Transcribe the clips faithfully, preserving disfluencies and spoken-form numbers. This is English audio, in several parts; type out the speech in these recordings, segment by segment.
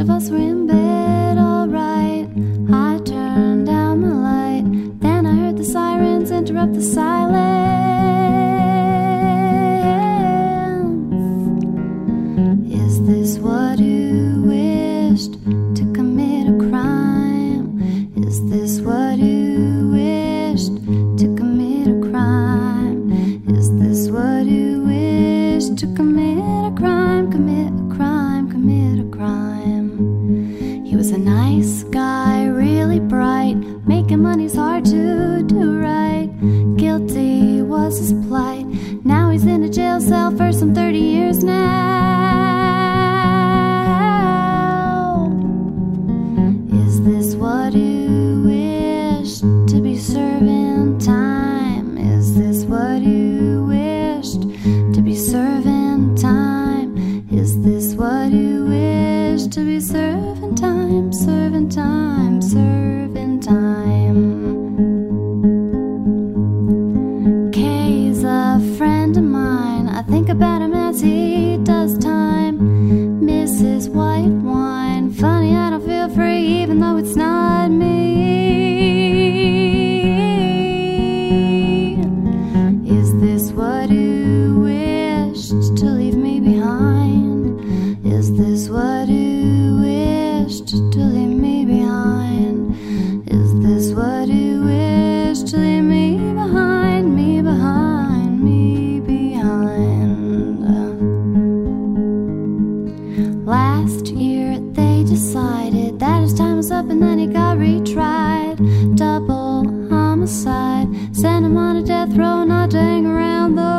of us were in bed, alright. I turned down the light, then I heard the sirens interrupt the silence. Is this what you wished, to commit a crime? Is this what you wished, to commit a crime? Is this what you wished, to commit a crime? Commit a crime, commit a crime. He was a nice guy, really bright, making money's hard to do right. Guilty was his plight, now he's in a jail cell for some thirty years now. Is this what you wished, to be serving time? Is this what you wished, to be serving time? Is this what you wished, to be serving time? Serving time, serving time. Kay's a friend of mine, I think about him as he does time. Missus White Wine, funny I don't feel free even though it's not me. Is this what you wished, to leave me behind? Is this what you wished, to leave me behind? Is this what you wished, to leave me behind? Me behind, me behind. Last year they decided that his time was up and then he got retried. Double homicide, sent him on a death row, not to hang around though.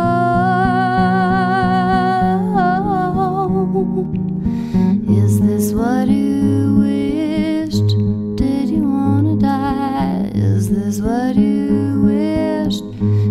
Is this what you wished? Did you wanna die? Is this what you wished?